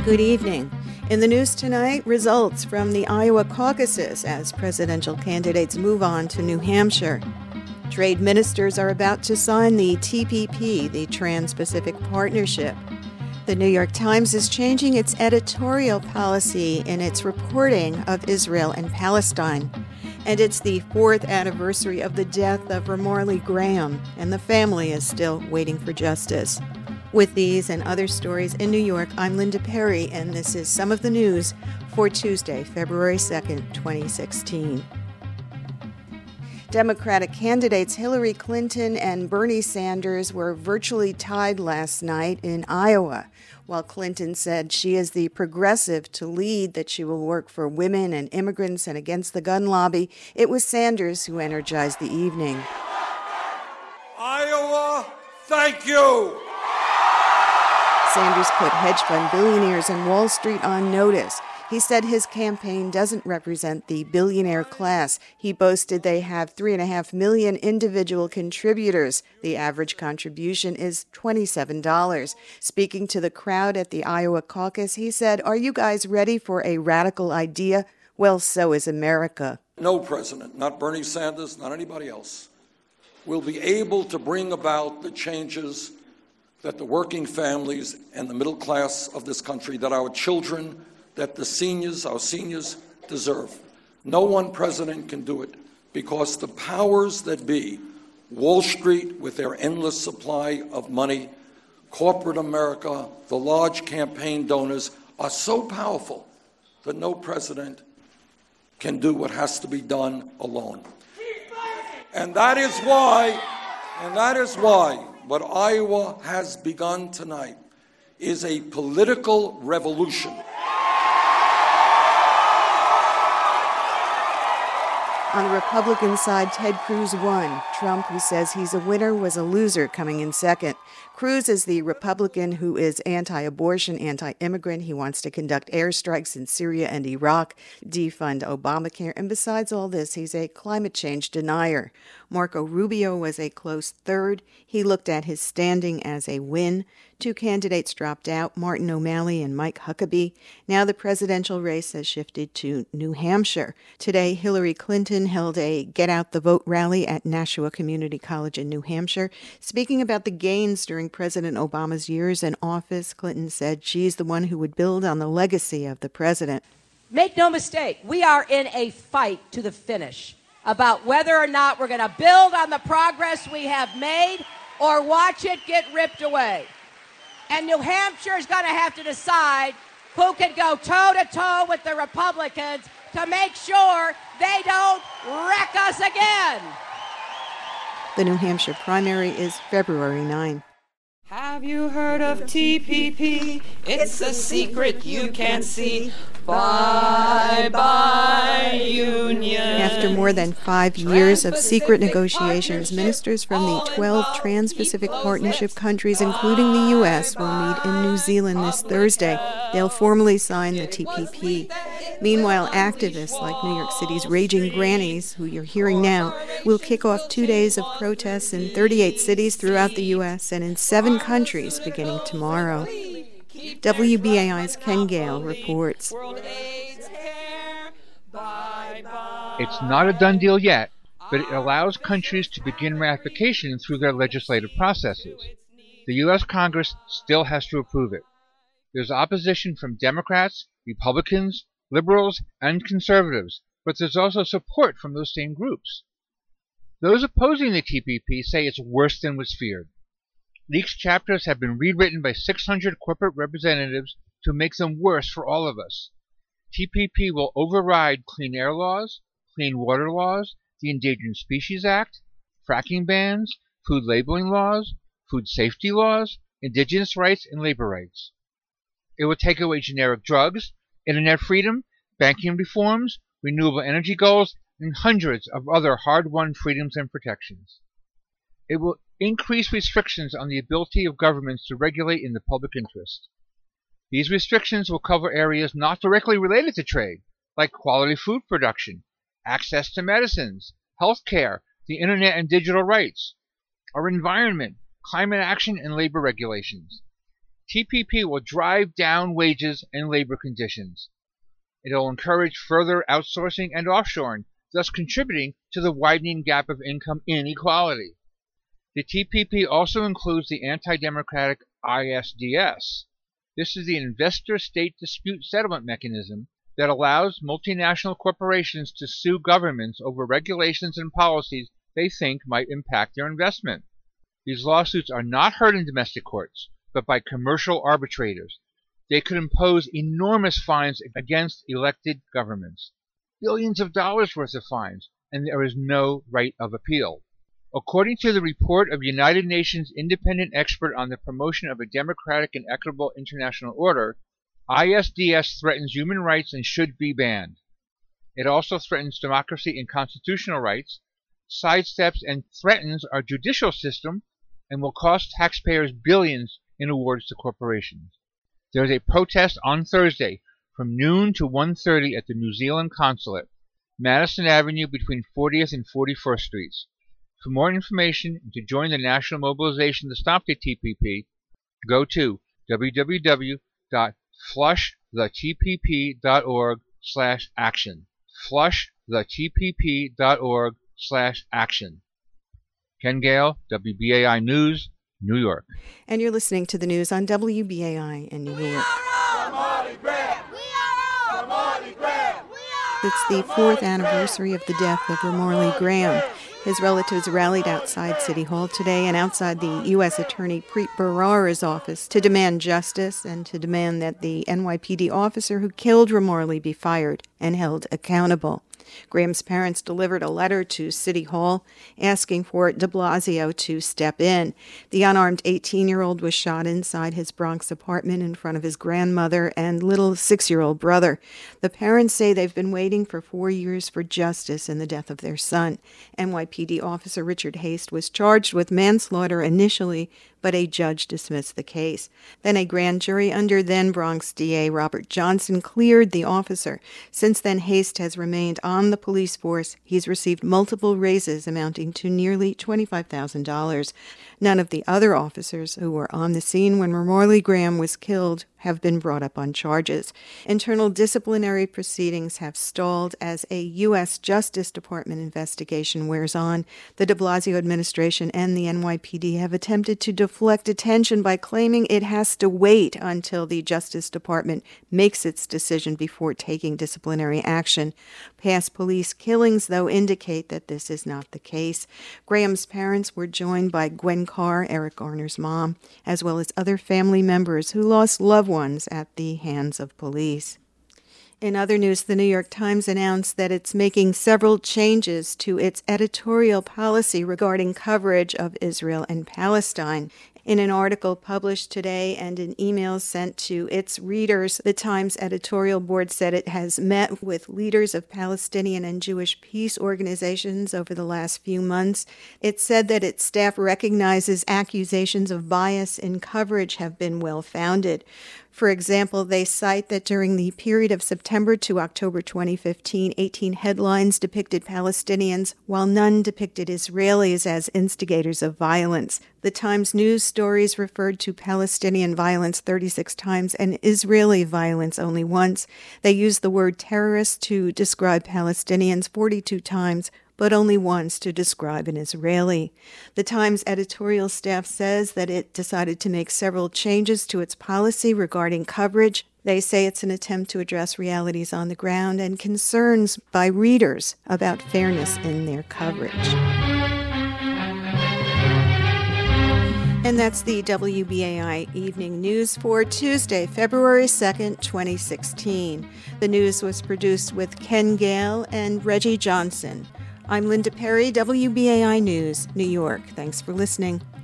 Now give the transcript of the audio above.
Good evening. In the news tonight, results from the Iowa caucuses as presidential candidates move on to New Hampshire. Trade ministers are about to sign the TPP, the Trans-Pacific Partnership. The New York Times is changing its editorial policy in its reporting of Israel and Palestine. And it's the 4th anniversary of the death of Ramarley Graham, and the family is still waiting for justice. With these and other stories in New York, I'm Linda Perry, and this is some of the news for Tuesday, February 2nd, 2016. Democratic candidates Hillary Clinton and Bernie Sanders were virtually tied last night in Iowa. While Clinton said she is the progressive to lead, that she will work for women and immigrants and against the gun lobby, it was Sanders who energized the evening. Iowa, thank you! Sanders put hedge fund billionaires and Wall Street on notice. He said his campaign doesn't represent the billionaire class. He boasted they have 3.5 million individual contributors. The average contribution is $27. Speaking to the crowd at the Iowa caucus, he said, "Are you guys ready for a radical idea? Well, so is America." No president, not Bernie Sanders, not anybody else, will be able to bring about the changes that the working families and the middle class of this country, that our children, that the seniors, our seniors, deserve. No one president can do it because the powers that be, Wall Street with their endless supply of money, corporate America, the large campaign donors, are so powerful that no president can do what has to be done alone. And that is why what Iowa has begun tonight is a political revolution. On the Republican side, Ted Cruz won. Trump, who says he's a winner, was a loser, coming in second. Cruz is the Republican who is anti-abortion, anti-immigrant. He wants to conduct airstrikes in Syria and Iraq, defund Obamacare, and besides all this, he's a climate change denier. Marco Rubio was a close third. He looked at his standing as a win. 2 candidates dropped out, Martin O'Malley and Mike Huckabee. Now the presidential race has shifted to New Hampshire. Today, Hillary Clinton held a Get Out the Vote rally at Nashua Community College in New Hampshire. Speaking about the gains during President Obama's years in office, Clinton said she's the one who would build on the legacy of the president. Make no mistake, we are in a fight to the finish about whether or not we're going to build on the progress we have made or watch it get ripped away. And New Hampshire is going to have to decide who can go toe-to-toe with the Republicans to make sure they don't wreck us again. The New Hampshire primary is February 9. Have you heard of TPP? It's a secret you can't see. Bye-bye, Union. After more than 5 years of secret negotiations, ministers from the 12 Trans-Pacific Partnership countries, including the U.S., will meet in New Zealand this Thursday. They'll formally sign the TPP. Meanwhile, activists like New York City's Raging Grannies, who you're hearing now, will kick off 2 days of protests in 38 cities throughout the U.S. and in 7 countries beginning tomorrow. WBAI's Ken Gale reports. It's not a done deal yet, but it allows countries to begin ratification through their legislative processes. The U.S. Congress still has to approve it. There's opposition from Democrats, Republicans, liberals, and conservatives, but there's also support from those same groups. Those opposing the TPP say it's worse than was feared. Leaked chapters have been rewritten by 600 corporate representatives to make them worse for all of us. TPP will override clean air laws, clean water laws, the Endangered Species Act, fracking bans, food labeling laws, food safety laws, indigenous rights, and labor rights. It will take away generic drugs, internet freedom, banking reforms, renewable energy goals, and hundreds of other hard-won freedoms and protections. It will increase restrictions on the ability of governments to regulate in the public interest. These restrictions will cover areas not directly related to trade, like quality food production, access to medicines, health care, the internet and digital rights, our environment, climate action, and labor regulations. TPP will drive down wages and labor conditions. It will encourage further outsourcing and offshoring, thus contributing to the widening gap of income inequality. The TPP also includes the anti-democratic ISDS. This is the Investor-State Dispute Settlement Mechanism that allows multinational corporations to sue governments over regulations and policies they think might impact their investment. These lawsuits are not heard in domestic courts, but by commercial arbitrators. They could impose enormous fines against elected governments, billions of dollars worth of fines, and there is no right of appeal. According to the report of United Nations independent expert on the promotion of a democratic and equitable international order, ISDS threatens human rights and should be banned. It also threatens democracy and constitutional rights, sidesteps and threatens our judicial system, and will cost taxpayers billions in awards to corporations. There is a protest on Thursday from noon to 1:30 at the New Zealand Consulate, Madison Avenue between 40th and 41st Streets. For more information and to join the national mobilization to stop the TPP, go to www.flushthetpp.org/action. Flushthetpp.org/action. Ken Gale, WBAI News, New York. And you're listening to the news on WBAI in New York. It's the 4th anniversary of the death of Ramarley Graham. His relatives rallied outside City Hall today and outside the U.S. Attorney Preet Bharara's office to demand justice and to demand that the NYPD officer who killed Ramarley be fired and held accountable. Graham's parents delivered a letter to City Hall asking for de Blasio to step in. The unarmed 18-year-old was shot inside his Bronx apartment in front of his grandmother and little 6-year-old brother. The parents say they've been waiting for 4 years for justice in the death of their son. NYPD officer Richard Haste was charged with manslaughter initially, but a judge dismissed the case. Then a grand jury under then Bronx DA Robert Johnson cleared the officer. Since then, Haste has remained on the police force. He's received multiple raises amounting to nearly $25,000. None of the other officers who were on the scene when Ramarley Graham was killed have been brought up on charges. Internal disciplinary proceedings have stalled as a U.S. Justice Department investigation wears on. The de Blasio administration and the NYPD have attempted to deflect attention by claiming it has to wait until the Justice Department makes its decision before taking disciplinary action. Past police killings, though, indicate that this is not the case. Graham's parents were joined by Gwen Carr, Eric Garner's mom, as well as other family members who lost loved ones at the hands of police. In other news, the New York Times announced that it's making several changes to its editorial policy regarding coverage of Israel and Palestine. In an article published today and in emails sent to its readers, the Times editorial board said it has met with leaders of Palestinian and Jewish peace organizations over the last few months. It said that its staff recognizes accusations of bias in coverage have been well-founded. For example, they cite that during the period of September to October 2015, 18 headlines depicted Palestinians, while none depicted Israelis as instigators of violence. The Times news stories referred to Palestinian violence 36 times and Israeli violence only once. They used the word terrorist to describe Palestinians 42 times, but only once to describe an Israeli. The Times editorial staff says that it decided to make several changes to its policy regarding coverage. They say it's an attempt to address realities on the ground and concerns by readers about fairness in their coverage. And that's the WBAI Evening News for Tuesday, February 2nd, 2016. The news was produced with Ken Gale and Reggie Johnson. I'm Linda Perry, WBAI News, New York. Thanks for listening.